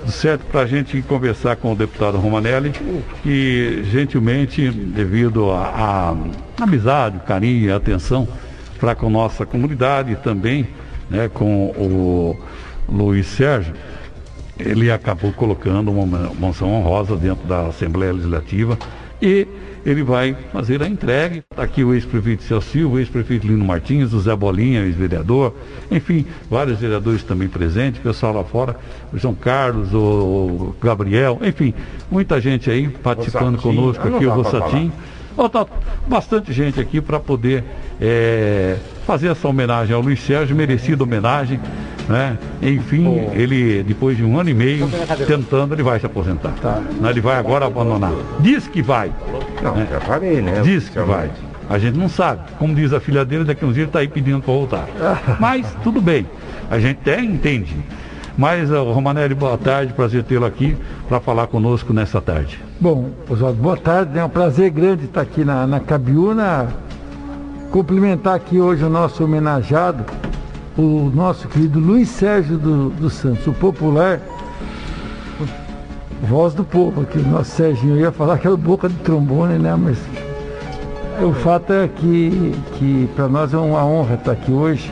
certo para a gente conversar com o deputado Romanelli, que gentilmente, devido à amizade, o carinho e a atenção para com a nossa comunidade e também, né, com o Luiz Sérgio, ele acabou colocando uma menção honrosa dentro da Assembleia Legislativa e ele vai fazer a entrega. Está aqui o ex-prefeito Celso Silva, o ex-prefeito Lino Martins, o Zé Bolinha, ex-vereador, enfim, vários vereadores também presentes, pessoal lá fora, o João Carlos, o Gabriel, enfim, muita gente aí participando conosco aqui, o Rossatinho. Bastante gente aqui para poder fazer essa homenagem ao Luiz Sérgio, merecida homenagem, né? Enfim, ele, depois de 1 ano e meio tentando, ele vai se aposentar. Ele vai agora abandonar. Diz que vai. Não, já falei, né? Diz que vai. A gente não sabe. Como diz a filha dele, daqui a uns dias está aí pedindo para voltar. Mas tudo bem, a gente até entende. Mas, Romanelli, boa tarde, prazer tê-lo aqui para falar conosco nessa tarde. Bom, Oswaldo, boa tarde, é um prazer grande estar aqui na Cabiúna, cumprimentar aqui hoje o nosso homenageado, o nosso querido Luiz Sérgio dos Santos, o popular voz do povo, aqui o nosso Serginho. Eu ia falar que era boca de trombone, né, mas o fato é que para nós é uma honra estar aqui hoje.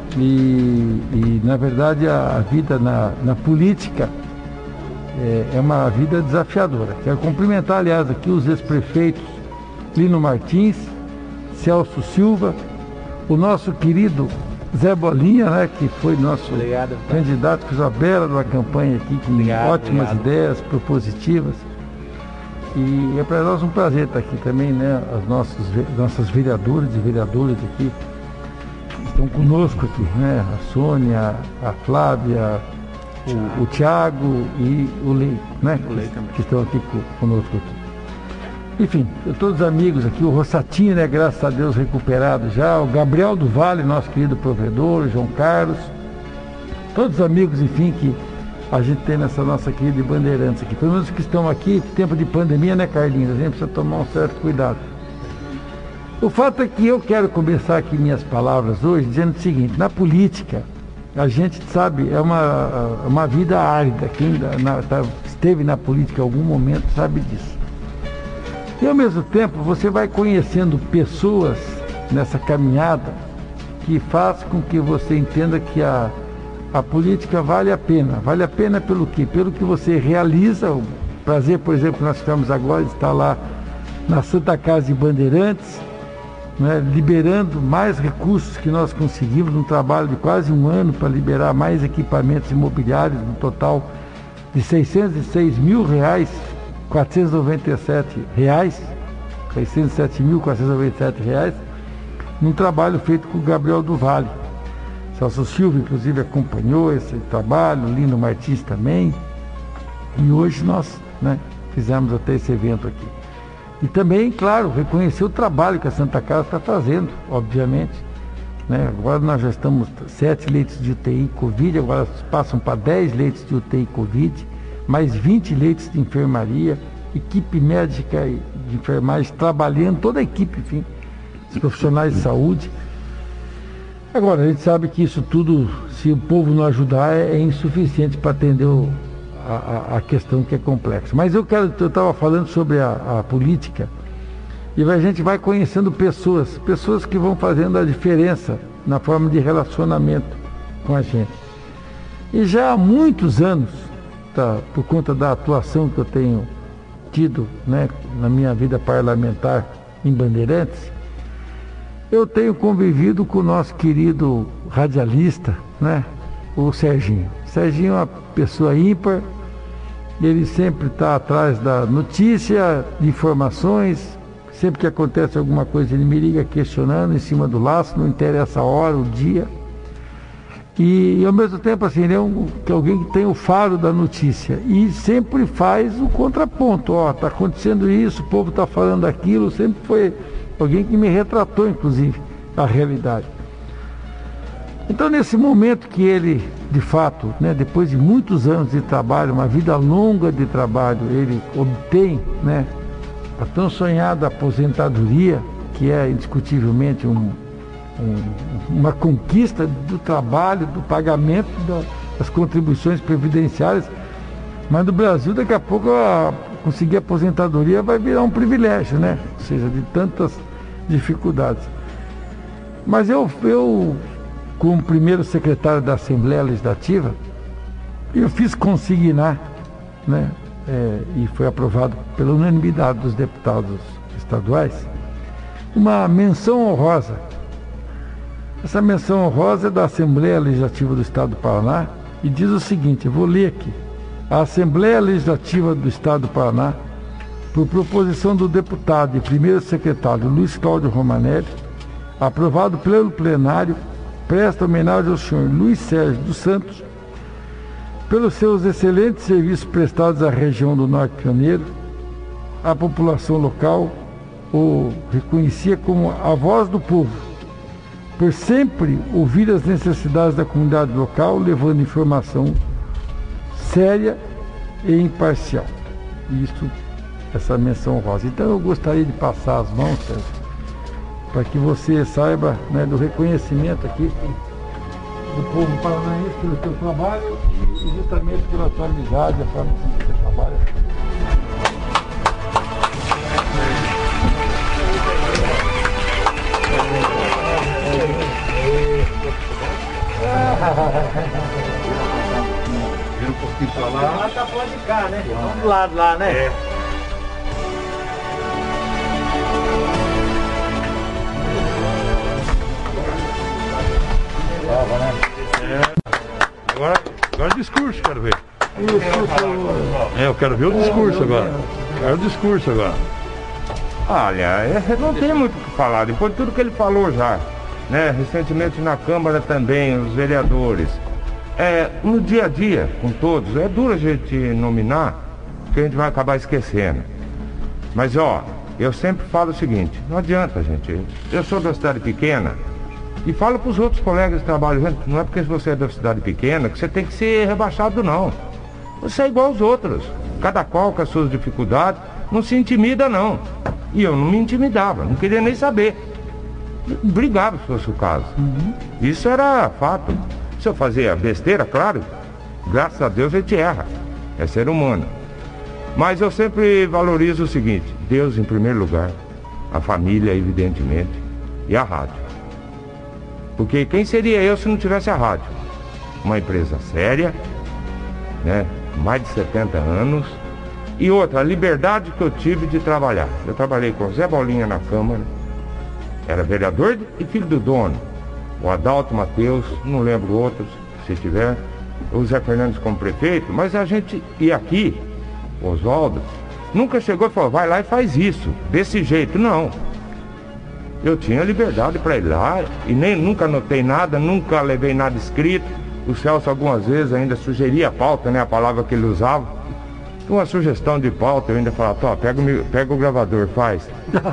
E na verdade a vida na política é uma vida desafiadora. Quero cumprimentar, aliás, aqui os ex-prefeitos Lino Martins, Celso Silva, o nosso querido Zé Bolinha, né, que foi nosso candidato, fez uma bela campanha aqui, com ótimas ideias propositivas. E é para nós um prazer estar aqui também, né, as nossas vereadoras e vereadores aqui estão conosco aqui, né? A Sônia, a Flávia, o Tiago e o Lei, né? Que estão aqui conosco aqui. Enfim, todos os amigos aqui, o Rossatinho, né? Graças a Deus recuperado já, o Gabriel do Vale, nosso querido provedor, o João Carlos, todos os amigos, enfim, que a gente tem nessa nossa querida Bandeirantes aqui. Pelo menos que estão aqui, tempo de pandemia, né, Carlinhos? A gente precisa tomar um certo cuidado. O fato é que eu quero começar aqui minhas palavras hoje dizendo o seguinte: na política, a gente sabe, é uma vida árida. Quem esteve na política em algum momento sabe disso. E ao mesmo tempo, você vai conhecendo pessoas nessa caminhada que faz com que você entenda que a política vale a pena. Vale a pena pelo quê? Pelo que você realiza. O prazer, por exemplo, que nós tivemos agora de estar lá na Santa Casa de Bandeirantes, né, liberando mais recursos que nós conseguimos, um trabalho de quase 1 ano para liberar mais equipamentos imobiliários, no total de R$606.497, R$607.497, num trabalho feito com o Gabriel do Vale. Celso Silva, inclusive, acompanhou esse trabalho, Lino Martins também, e hoje nós, né, fizemos até esse evento aqui. E também, claro, reconhecer o trabalho que a Santa Casa está fazendo, obviamente. Né? Agora nós já estamos 7 leitos de UTI Covid, agora passam para 10 leitos de UTI Covid, mais 20 leitos de enfermaria, equipe médica e de enfermagem trabalhando, toda a equipe, enfim, os profissionais de saúde. Agora, a gente sabe que isso tudo, se o povo não ajudar, é insuficiente para atender a questão que é complexa. Mas eu estava falando sobre a política, e a gente vai conhecendo pessoas que vão fazendo a diferença na forma de relacionamento com a gente. E já há muitos anos, por conta da atuação que eu tenho tido, né, na minha vida parlamentar em Bandeirantes, eu tenho convivido com o nosso querido radialista, né, o Serginho. O Serginho é uma pessoa ímpar, ele sempre está atrás da notícia, de informações. Sempre que acontece alguma coisa, ele me liga questionando em cima do laço, não interessa a hora, o dia. E ao mesmo tempo, assim, ele é alguém que tem o faro da notícia e sempre faz o contraponto. Ó, está acontecendo isso, o povo está falando aquilo. Sempre foi alguém que me retratou, inclusive, a realidade. Então, nesse momento que ele, de fato, né, depois de muitos anos de trabalho, uma vida longa de trabalho, ele obtém, né, a tão sonhada aposentadoria, que é indiscutivelmente uma conquista do trabalho, do pagamento das contribuições previdenciárias. Mas no Brasil, daqui a pouco, conseguir aposentadoria vai virar um privilégio, né? Ou seja, de tantas dificuldades. Mas eu como primeiro secretário da Assembleia Legislativa, eu fiz consignar, né? E foi aprovado pela unanimidade dos deputados estaduais, uma menção honrosa. Essa menção honrosa é da Assembleia Legislativa do Estado do Paraná e diz o seguinte, eu vou ler aqui. A Assembleia Legislativa do Estado do Paraná, por proposição do deputado e primeiro secretário Luiz Cláudio Romanelli, aprovado pelo plenário, presta homenagem ao senhor Luiz Sérgio dos Santos, pelos seus excelentes serviços prestados à região do Norte Pioneiro. A população local o reconhecia como a voz do povo, por sempre ouvir as necessidades da comunidade local, levando informação séria e imparcial. Isso, essa menção honrosa. Então eu gostaria de passar as mãos, Sérgio, para que você saiba, né, do reconhecimento aqui do povo paranaense pelo seu trabalho e justamente pela tua amizade, a forma como você trabalha. Vira um pouquinho pra lá. Lá tá fora de cá, né? Vamos do lado lá, né? É. Agora discurso, quero ver. Eu quero ver o discurso agora. Quero o discurso agora. Olha, não tem muito o que falar, depois de tudo que ele falou já, né? Recentemente na Câmara também, os vereadores. No dia a dia, com todos, é duro a gente nominar, porque a gente vai acabar esquecendo. Mas eu sempre falo o seguinte, não adianta, gente. Eu sou da cidade pequena e falo para os outros colegas que trabalham junto, não é porque você é da cidade pequena que você tem que ser rebaixado, não. Você é igual aos outros, cada qual com as suas dificuldades, não se intimida, não. E eu não me intimidava, não queria nem saber. Brigava se fosse o caso. Isso era fato. Se eu fazia besteira, claro, graças a Deus a gente erra, é ser humano. Mas eu sempre valorizo o seguinte, Deus em primeiro lugar, a família evidentemente, e a rádio. Porque quem seria eu se não tivesse a rádio? Uma empresa séria, né? Mais de 70 anos. E outra, a liberdade que eu tive de trabalhar. Eu trabalhei com o Zé Bolinha na Câmara, era vereador e filho do dono. O Adalto Matheus, não lembro outros, se tiver. O Zé Fernandes como prefeito, mas a gente ia aqui, o Oswaldo, nunca chegou e falou, vai lá e faz isso, desse jeito, não. Eu tinha liberdade para ir lá e nunca anotei nada, nunca levei nada escrito. O Celso algumas vezes ainda sugeria a pauta, né, a palavra que ele usava. Uma sugestão de pauta, eu ainda falava, pega o gravador, faz.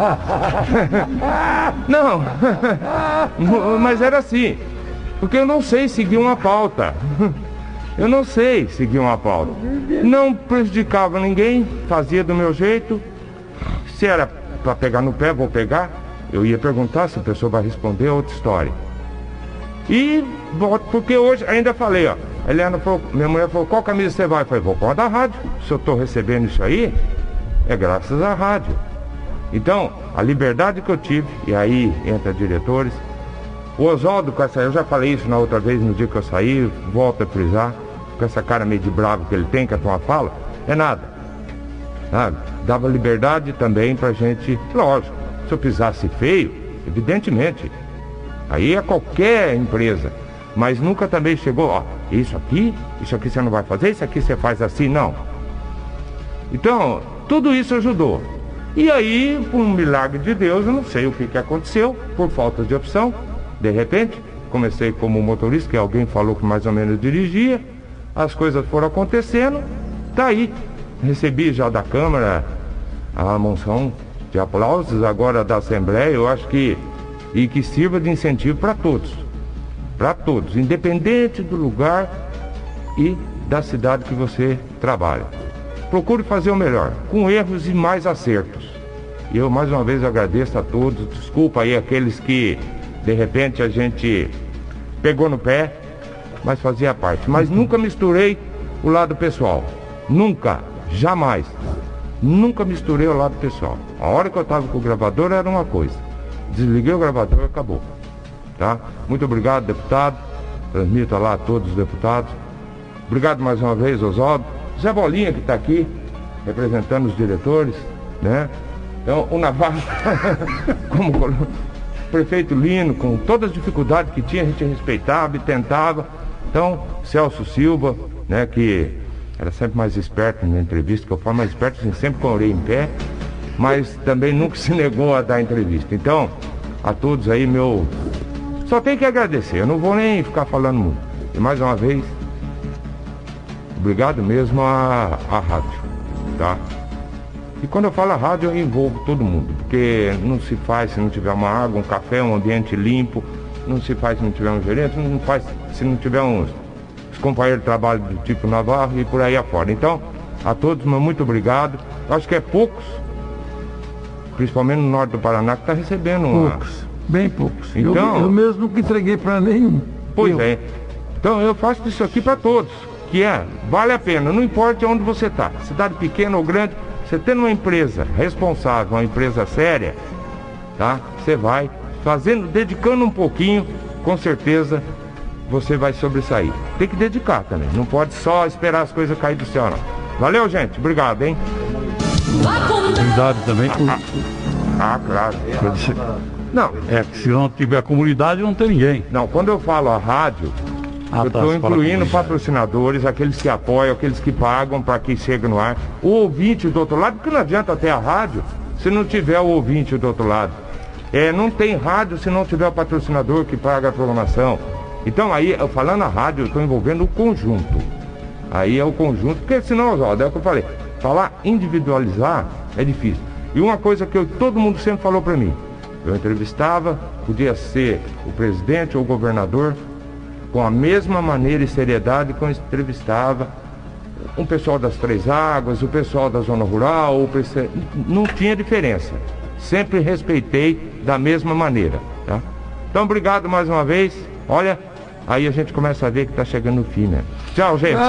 Não, mas era assim, porque eu não sei seguir uma pauta. Eu não sei seguir uma pauta. Não prejudicava ninguém, fazia do meu jeito. Se era para pegar no pé, vou pegar. Eu ia perguntar, se a pessoa vai responder, outra história. E, porque hoje, ainda falei, Eliana falou, minha mulher falou, qual camisa você vai? Eu falei, vou com a da rádio. Se eu estou recebendo isso aí, é graças à rádio. Então, a liberdade que eu tive, e aí entra diretores, o Oswaldo, eu já falei isso na outra vez, no dia que eu saí, volto a frisar, com essa cara meio de bravo que ele tem, que a tua fala, é nada. Dava liberdade também pra gente, lógico, se eu pisasse feio, evidentemente, aí é qualquer empresa, mas nunca também chegou, isso aqui você não vai fazer, isso aqui você faz assim, não. Então, tudo isso ajudou. E aí, por um milagre de Deus, eu não sei o que aconteceu, por falta de opção, de repente, comecei como motorista, que alguém falou que mais ou menos dirigia, as coisas foram acontecendo, tá aí. Recebi já da Câmara a moção de aplausos, agora da Assembleia, eu acho que sirva de incentivo para todos, independente do lugar e da cidade que você trabalha. Procure fazer o melhor, com erros e mais acertos. E eu mais uma vez agradeço a todos, desculpa aí aqueles que de repente a gente pegou no pé, mas fazia parte. Mas nunca misturei o lado pessoal. Nunca, jamais, nunca misturei o lado pessoal. A hora que eu estava com o gravador era uma coisa. Desliguei o gravador e acabou. Tá? Muito obrigado, deputado. Transmita lá a todos os deputados. Obrigado mais uma vez, Oswaldo. Zé Bolinha, que está aqui, representando os diretores, né? Então, o Navarro, como prefeito Lino, com todas as dificuldades que tinha, a gente respeitava e tentava. Então, Celso Silva, né, que era sempre mais esperto na entrevista, que eu falo mais esperto, assim, sempre com a orelha em pé, mas também nunca se negou a dar entrevista. Então, a todos aí, só tenho que agradecer, eu não vou nem ficar falando muito. E mais uma vez, obrigado mesmo à rádio, tá? E quando eu falo a rádio, eu envolvo todo mundo, porque não se faz se não tiver uma água, um café, um ambiente limpo, não se faz se não tiver um gerente, não faz se não tiver uns companheiros de trabalho do tipo Navarro e por aí afora. Então, a todos, muito obrigado. Eu acho que é poucos, principalmente no norte do Paraná, que está recebendo poucos, bem poucos. Então, eu mesmo nunca entreguei para nenhum. Pois é. Então eu faço isso aqui para todos, que vale a pena, não importa onde você está, cidade pequena ou grande, você tendo uma empresa responsável, uma empresa séria, tá? Você vai fazendo, dedicando um pouquinho, com certeza você vai sobressair. Tem que dedicar também, não pode só esperar as coisas cair do céu, não. Valeu, gente, obrigado, hein? Comunidade também. Claro. Não, que se não tiver comunidade não tem ninguém. Não, quando eu falo a rádio, eu estou incluindo patrocinadores, aqueles que apoiam, aqueles que pagam para que chegue no ar. O ouvinte do outro lado, porque não adianta ter a rádio se não tiver o ouvinte do outro lado. Não tem rádio se não tiver o patrocinador que paga a programação. Então aí, eu falando a rádio, eu estou envolvendo o conjunto. Aí é o conjunto, porque senão, Oswaldo, é o que eu falei, falar individualizar é difícil. E uma coisa que todo mundo sempre falou para mim, eu entrevistava, podia ser o presidente ou o governador, com a mesma maneira e seriedade que eu entrevistava um pessoal das Três Águas, o pessoal da zona rural, não tinha diferença. Sempre respeitei da mesma maneira, tá? Então, obrigado mais uma vez. Olha, aí a gente começa a ver que está chegando o fim, né? Tchau, gente.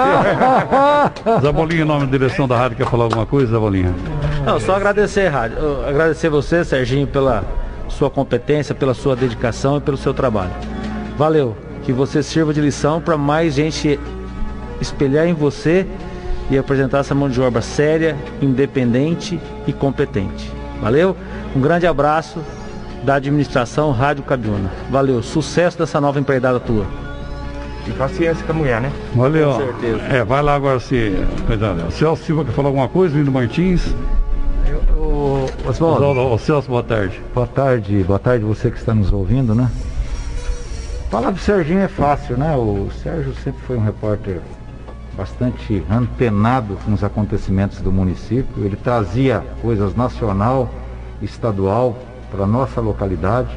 Zé Bolinha, em nome da direção da rádio, quer falar alguma coisa, Zé Bolinha? Não, só agradecer, rádio. Agradecer você, Serginho, pela sua competência, pela sua dedicação e pelo seu trabalho. Valeu. Que você sirva de lição para mais gente espelhar em você e apresentar essa mão de obra séria, independente e competente. Valeu? Um grande abraço da administração Rádio Cabiúna. Valeu, sucesso dessa nova empreitada tua. E paciência com a mulher, né? Valeu. Com certeza. Vai lá agora se... O Celso Silva quer falar alguma coisa, Lino Martins? Oswaldo. Celso, boa tarde. Boa tarde você que está nos ouvindo, né? Falar do Serginho é fácil, né? O Sérgio sempre foi um repórter bastante antenado com os acontecimentos do município. Ele trazia coisas nacional, estadual para a nossa localidade.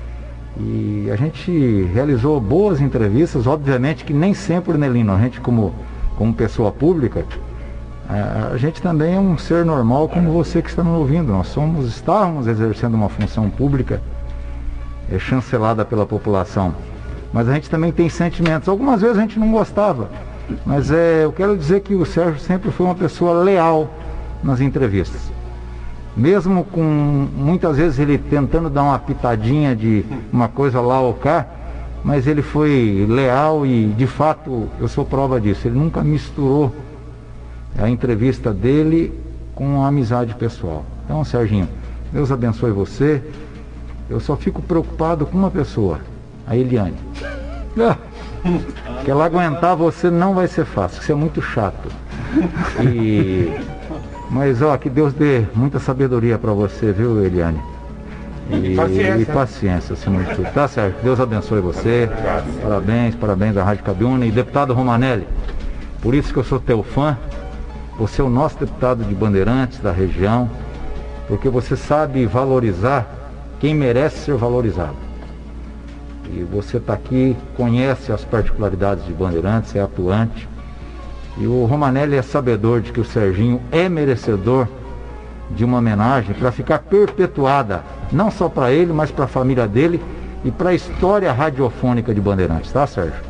E a gente realizou boas entrevistas, obviamente que nem sempre, né, Lino? A gente como pessoa pública, a gente também é um ser normal como você que está nos ouvindo. Nós estávamos exercendo uma função pública chancelada pela população. Mas a gente também tem sentimentos. Algumas vezes a gente não gostava. Mas eu quero dizer que o Sérgio sempre foi uma pessoa leal nas entrevistas. Mesmo com, muitas vezes, ele tentando dar uma pitadinha de uma coisa lá ou cá, mas ele foi leal e, de fato, eu sou prova disso. Ele nunca misturou a entrevista dele com a amizade pessoal. Então, Serginho, Deus abençoe você. Eu só fico preocupado com uma pessoa, a Eliane. Que ela aguentar você não vai ser fácil, você é muito chato. Mas que Deus dê muita sabedoria para você, viu, Eliane? E paciência, acima de tudo. Tá certo, Deus abençoe você. Parabéns à Rádio Cabiúna. E deputado Romanelli, por isso que eu sou teu fã. Você é o nosso deputado de Bandeirantes da região, porque você sabe valorizar quem merece ser valorizado. E você está aqui, conhece as particularidades de Bandeirantes, é atuante. E o Romanelli é sabedor de que o Serginho é merecedor de uma homenagem para ficar perpetuada, não só para ele, mas para a família dele e para a história radiofônica de Bandeirantes, tá, Sérgio?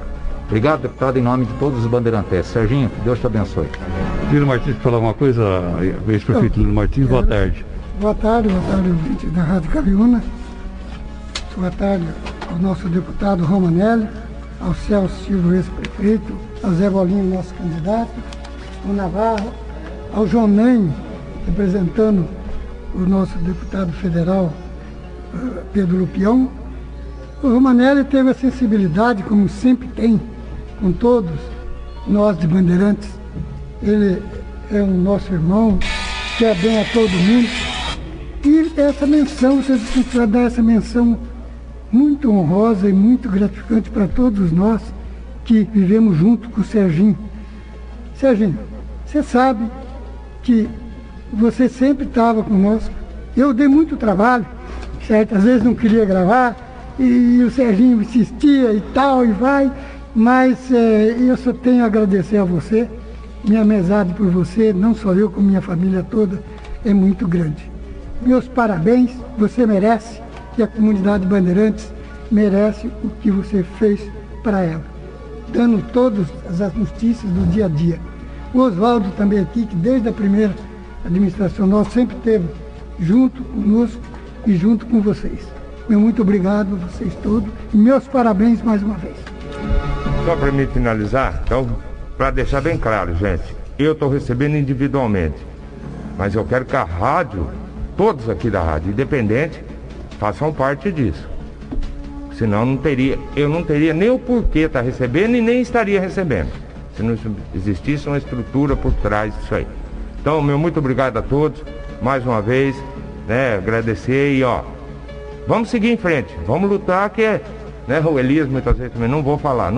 Obrigado, deputado, em nome de todos os bandeirantes. Serginho, Deus te abençoe. Lino Martins, falar uma coisa, ex-prefeito Lino Martins, boa tarde. Boa tarde, ouvinte da Rádio Cabiúna. Boa tarde ao nosso deputado Romanelli, ao Celso Silva, ex-prefeito, ao Zé Bolinho, nosso candidato, ao Navarro, ao João Nem, representando o nosso deputado federal, Pedro Lupião. O Romanelli teve a sensibilidade, como sempre tem, com todos nós de Bandeirantes. Ele é um nosso irmão, quer bem a todo mundo. E essa menção, vocês precisam dar essa menção muito honrosa e muito gratificante para todos nós que vivemos junto com o Serginho. Serginho, você sabe que você sempre estava conosco. Eu dei muito trabalho, certo? Às vezes não queria gravar, e o Serginho insistia e tal, e vai, mas eu só tenho a agradecer a você. Minha amizade por você, não só eu, como minha família toda, é muito grande. Meus parabéns, você merece, e a comunidade Bandeirantes merece o que você fez para ela, dando todas as notícias do dia a dia. O Oswaldo também aqui, que desde a primeira administração nossa sempre esteve junto conosco e junto com vocês. Meu muito obrigado a vocês todos e meus parabéns mais uma vez. Só para me finalizar, então, para deixar bem claro, gente, eu estou recebendo individualmente, mas eu quero que a rádio, todos aqui da rádio, independente, façam parte disso. Senão eu não teria nem o porquê estar recebendo e nem estaria recebendo, se não existisse uma estrutura por trás disso aí. Então, meu muito obrigado a todos, mais uma vez, né, agradecer e vamos seguir em frente, vamos lutar, que né, o Elias muitas vezes também, não vou falar,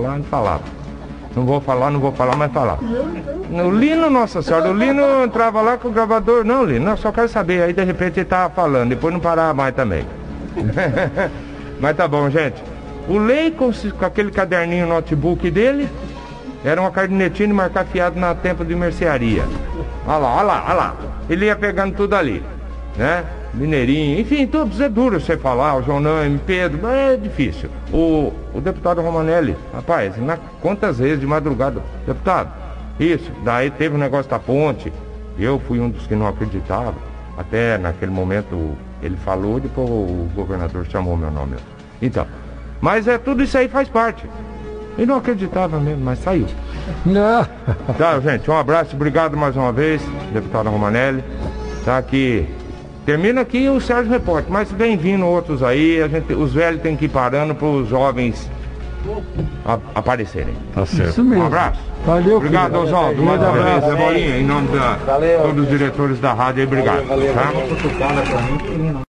mas falar. O Lino, nossa senhora, o Lino entrava lá com o gravador, não, Lino, só quero saber, aí de repente ele tava falando, depois não parava mais também. Mas tá bom, gente. O Lei com aquele caderninho notebook dele, era uma cadernetinha de marcar fiado na tempo de mercearia. Olha lá. Ele ia pegando tudo ali, né? Mineirinho, enfim, todos é duro você falar, o João Name, Pedro, mas é difícil. O deputado Romanelli, rapaz, quantas vezes de madrugada, deputado, isso, daí teve um negócio da ponte, eu fui um dos que não acreditava, até naquele momento ele falou, depois o governador chamou meu nome. Então, mas tudo isso aí faz parte. Ele não acreditava mesmo, mas saiu. Tá, gente, um abraço, obrigado mais uma vez, deputado Romanelli. Tá aqui. Termina aqui o Sérgio Repórter, mas vem vindo outros aí, os velhos têm que ir parando para os jovens aparecerem. Tá certo. Isso mesmo. Um abraço. Valeu, obrigado, Oswaldo. Mais uma vez, Zé Bolinha, em nome de todos os diretores da rádio aí, obrigado. Tá?